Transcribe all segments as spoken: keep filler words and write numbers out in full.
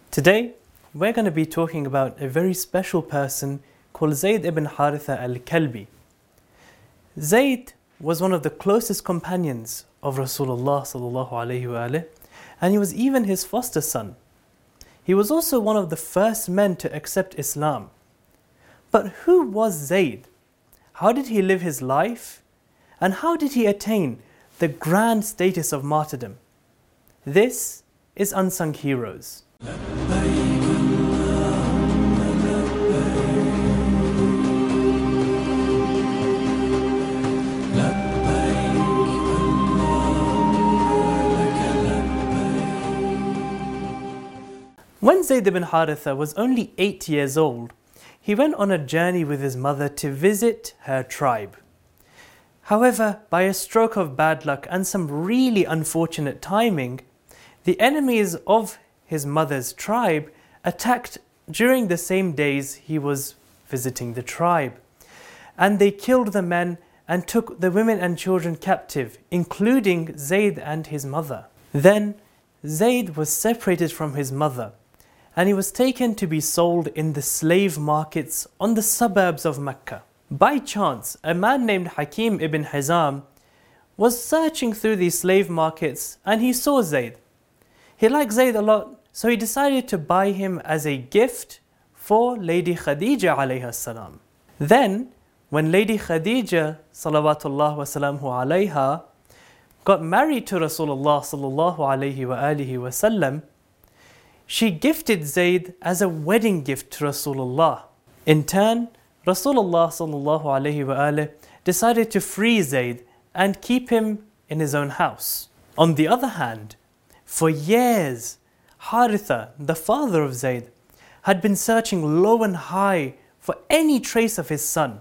Today, we're going to be talking about a very special person called Zayd ibn Haritha al-Kalbi. Zayd was one of the closest companions of Rasulullah sallallahu alaihi wasallam, and he was even his foster son. He was also one of the first men to accept Islam. But who was Zayd? How did he live his life? And how did he attain the grand status of martyrdom? This is Unsung Heroes. When Zayd ibn Haritha was only eight years old, he went on a journey with his mother to visit her tribe. However, by a stroke of bad luck and some really unfortunate timing, the enemies of his mother's tribe attacked during the same days he was visiting the tribe. And they killed the men and took the women and children captive, including Zayd and his mother. Then Zayd was separated from his mother, and he was taken to be sold in the slave markets on the suburbs of Mecca. By chance, a man named Hakim ibn Hizam was searching through these slave markets and he saw Zayd. He liked Zayd a lot, so he decided to buy him as a gift for Lady Khadija alayha salam. Then, when Lady Khadija salawatullah wa salamuhu alayha got married to Rasulullah sallallahu alayhi wa alihi wa sallam, she gifted Zayd as a wedding gift to Rasulullah. In turn, Rasulullah sallallahu alayhi wa alihi decided to free Zayd and keep him in his own house. On the other hand, for years, Haritha, the father of Zayd, had been searching low and high for any trace of his son.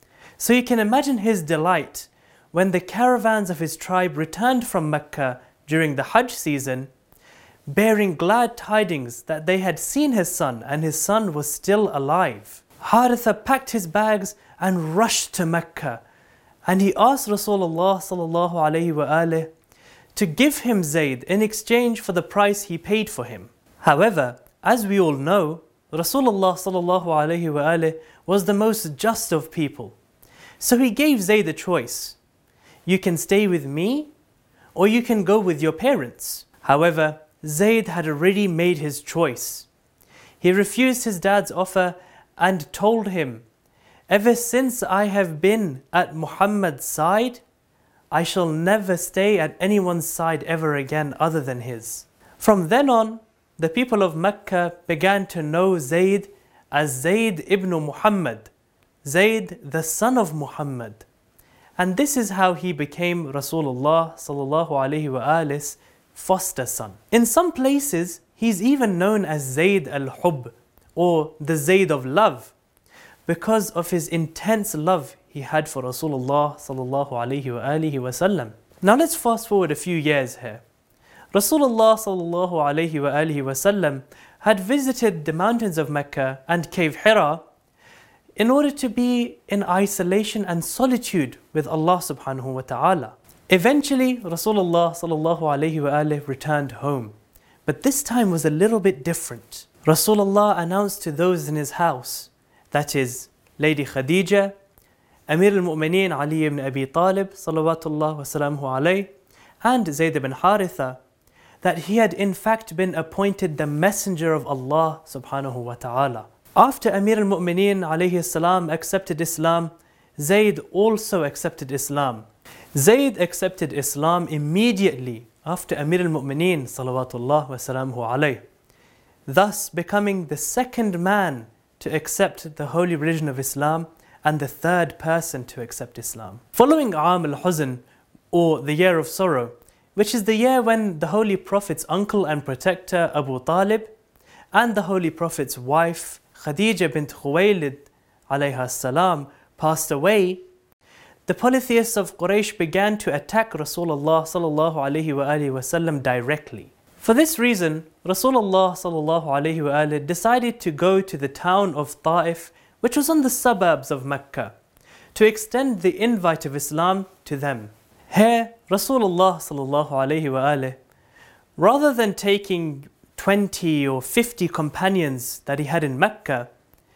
So you can imagine his delight when the caravans of his tribe returned from Mecca during the Hajj season, bearing glad tidings that they had seen his son and his son was still alive. Haritha packed his bags and rushed to Mecca, and he asked Rasulullah sallallahu alaihi wasallam to give him Zayd in exchange for the price he paid for him. However, as we all know, Rasulullah sallallahu alaihi wasallam was the most just of people. So he gave Zayd a choice. You can stay with me, or you can go with your parents. However, Zayd had already made his choice. He refused his dad's offer and told him, "Ever since I have been at Muhammad's side, I shall never stay at anyone's side ever again other than his." From then on, the people of Mecca began to know Zayd as Zayd ibn Muhammad, Zayd the son of Muhammad. And this is how he became Rasulullah sallallahu alaihi wasallam's foster son. In some places, he's even known as Zayd al-Hubb, or the Zayd of love, because of his intense love he had for Rasulullah sallallahu alaihi wasallam. Now let's fast forward a few years here. Rasulullah sallallahu alaihi wasallam had visited the mountains of Mecca and Cave Hira in order to be in isolation and solitude with Allah subhanahu wa ta'ala. Eventually, Rasulullah sallallahu alaihi wasallam returned home, but this time was a little bit different. Rasulullah announced to those in his house, that is, Lady Khadija, Amir al-Mu'mineen Ali ibn Abi Talib salawatullah wa salamuhu alayh, and Zayd ibn Haritha, that he had in fact been appointed the messenger of Allah subhanahu wa ta'ala. After Amir al-Mu'mineen alayhi salam accepted Islam, Zayd also accepted Islam. Zayd accepted Islam immediately after Amir al-Mu'mineen salawatullah wa salamuhu alayh, thus becoming the second man to accept the holy religion of Islam and the third person to accept Islam. Following Aam al-Huzn, or the year of sorrow, which is the year when the Holy Prophet's uncle and protector Abu Talib and the Holy Prophet's wife Khadija bint Khuwaylid alayha salam passed away, the polytheists of Quraysh began to attack Rasulullah sallallahu alaihi wa alihi wasallam directly. For this reason, Rasulullah sallallahu alaihi wasallam decided to go to the town of Ta'if, which was on the suburbs of Mecca, to extend the invite of Islam to them. Here, Rasulullah sallallahu alaihi wasallam, rather than taking twenty or fifty companions that he had in Mecca,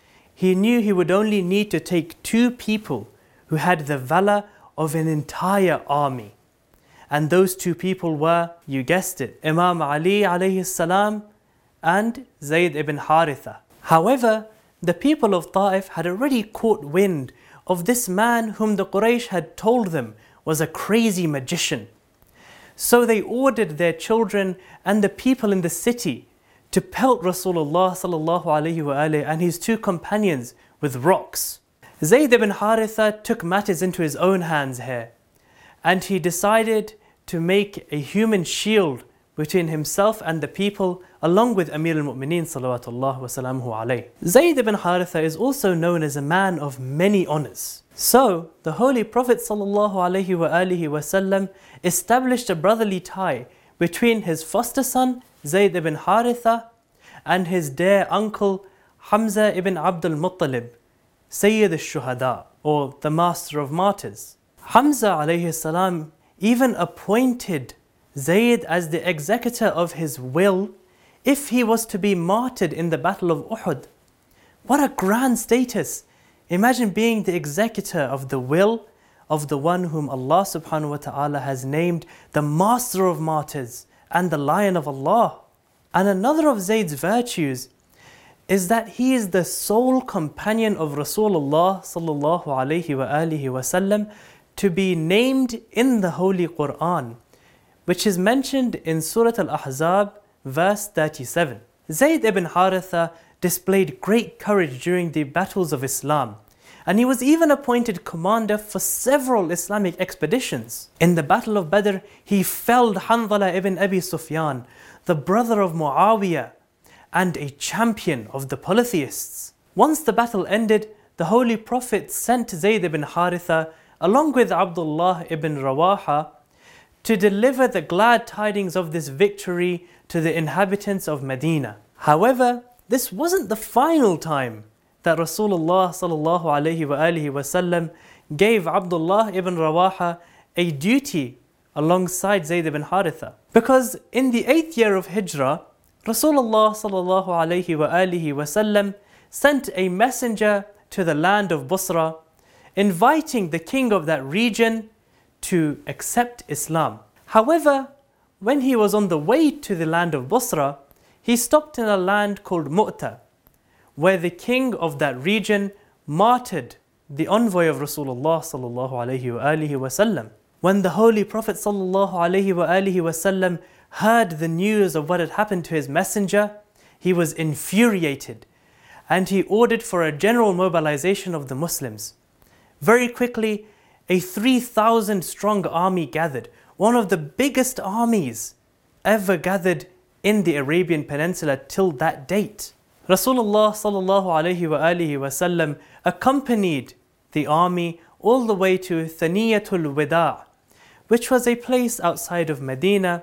he knew he would only need to take two people who had the valor of an entire army. And those two people were, you guessed it, Imam Ali alayhi salam and Zayd ibn Haritha. However, the people of Ta'if had already caught wind of this man whom the Quraysh had told them was a crazy magician. So they ordered their children and the people in the city to pelt Rasulullah sallallahu alaihi wasallam and his two companions with rocks. Zayd ibn Haritha took matters into his own hands here, and he decided to make a human shield between himself and the people, along with Amir al-Mu'mineen salawatullah wa salamuhu alayh. Zayd ibn Haritha is also known as a man of many honors. So, the Holy Prophet sallallahu alaihi wa alihi wasallam established a brotherly tie between his foster son Zayd ibn Haritha and his dear uncle Hamza ibn Abdul Muttalib, Sayyid al-Shuhada, or the Master of Martyrs. Hamza alayhi salam even appointed Zayd as the executor of his will if he was to be martyred in the Battle of Uhud. What a grand status! Imagine being the executor of the will of the one whom Allah subhanahu wa ta'ala has named the Master of Martyrs and the Lion of Allah. And another of Zayd's virtues is that he is the sole companion of Rasulullah sallallahu alayhi wa alihi wasallam to be named in the Holy Quran, which is mentioned in Surah Al-Ahzab verse thirty-seven. Zayd ibn Haritha displayed great courage during the battles of Islam, and he was even appointed commander for several Islamic expeditions. In the Battle of Badr, he felled Hanzala ibn Abi Sufyan, the brother of Muawiyah, and a champion of the polytheists. Once the battle ended, the Holy Prophet sent Zayd ibn Haritha along with Abdullah ibn Rawaha to deliver the glad tidings of this victory to the inhabitants of Medina. However, this wasn't the final time that Rasulullah sallallahu alaihi wa alihi wasallam gave Abdullah ibn Rawaha a duty alongside Zayd ibn Haritha. Because in the eighth year of Hijrah, Rasulullah sallallahu alaihi wa alihi wasallam sent a messenger to the land of Busra, inviting the king of that region to accept Islam. However, when he was on the way to the land of Busra, he stopped in a land called Mu'ta, where the king of that region martyred the envoy of Rasulullah sallallahu alaihi wa alihi wasallam. When the Holy Prophet sallallahu alaihi wa alihi wasallam heard the news of what had happened to his messenger, he was infuriated, and he ordered for a general mobilization of the Muslims. Very quickly, a three thousand strong army gathered, one of the biggest armies ever gathered in the Arabian Peninsula till that date. Rasulullah sallallahu alaihi wa alihi wasallam accompanied the army all the way to Thaniyatul Wida', which was a place outside of Medina,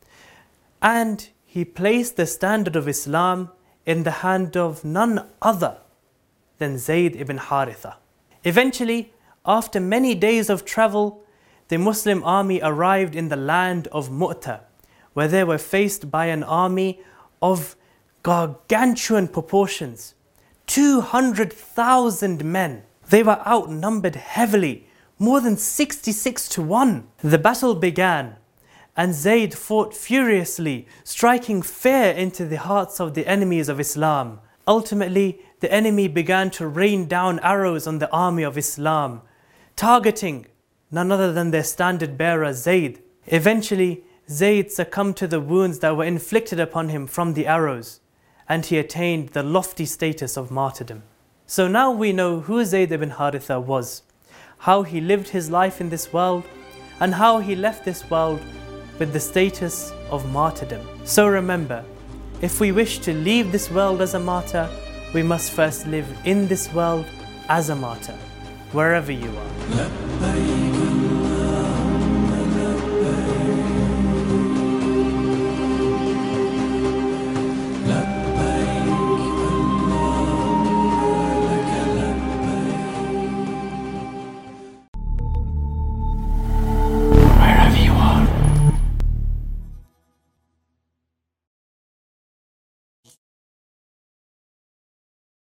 and he placed the standard of Islam in the hand of none other than Zayd ibn Haritha. Eventually, after many days of travel, the Muslim army arrived in the land of Mu'ta, where they were faced by an army of gargantuan proportions, two hundred thousand men. They were outnumbered heavily, more than sixty-six to one. The battle began, and Zayd fought furiously, striking fear into the hearts of the enemies of Islam. Ultimately, the enemy began to rain down arrows on the army of Islam, targeting none other than their standard bearer Zayd. Eventually, Zayd succumbed to the wounds that were inflicted upon him from the arrows, and he attained the lofty status of martyrdom. So now we know who Zayd ibn Haritha was, how he lived his life in this world, and how he left this world with the status of martyrdom. So remember, if we wish to leave this world as a martyr, we must first live in this world as a martyr, wherever you are.